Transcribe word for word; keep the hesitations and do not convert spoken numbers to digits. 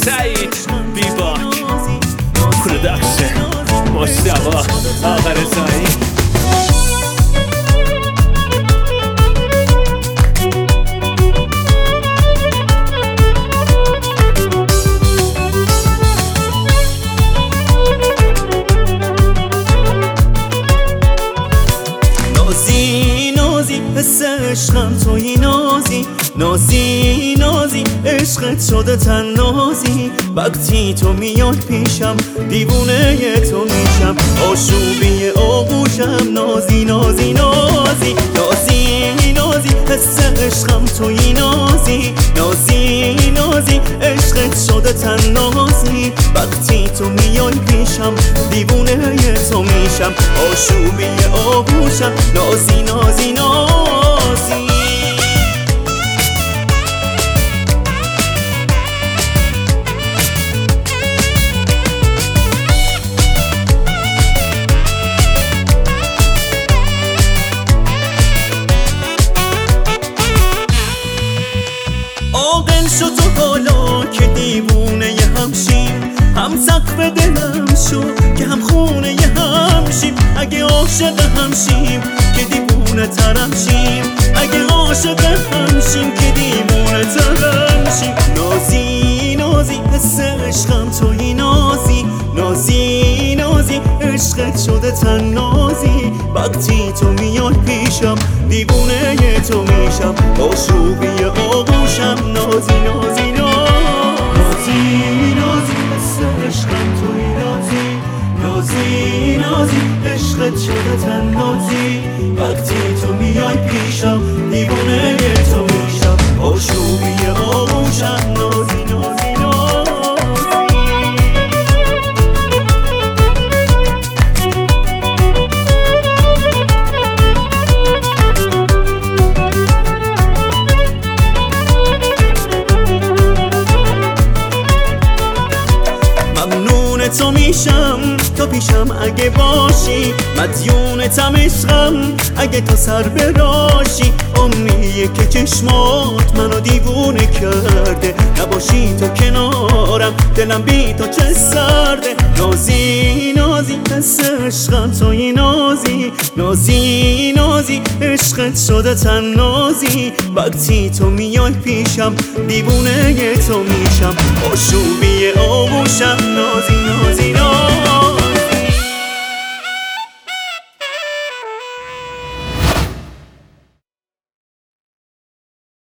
سعید بیباک پروداکشن مشتبه آقا رضایی. نازی نازی حس عشقم توی نازی، نازی نازی عشقت شده تنازی. وقتی تو میای پیشم دیوونه تو میشم، آشوبی آغوشم. نازی نازی نازی نازی نازی حس عشقم توی نازی، نازی نازی عشقت شده تنازی. وقتی تو میای پیشم دیوونه تو میشم، آشوبی آغوشم. نازی نازی نازی عاقل شو تو حالا که دیوونه ی همشیم، هم سقف دلم شو که هم خونه ی همشیم. اگه عاشق همشیم که دیوونه ترم شیم، اگه عاشق همشیم که دیوونه ترم شیم. نازی نازی حس عشقم توی نازی، نازی نازی عشقت شده تنازی. وقتی تو میای پیشم دیوونه ی تو میشم، آشوبی آغوشم. نازی نازی نازی نازی حس عشقم توی نازی، نازی نازی عشقت شده تنازی. وقتی تو میای پیشم دیوونه ی تو میشم، آشوبی آغوشم. نازی نازی تو میشم تو پیشم اگه باشی، مدیونتم عشقم اگه تو سر براشی. امیه که چشمات منو دیوونه کرده، نباشی تو کنارم دلم بی تو چه سرده. نازی نازی حس عشقم توی نازی، نازی نازی عشقت شده تنازی. وقتی تو میای پیشم دیوونه ی تو میشم، آشوبی آغوشم. نازی نازی نازی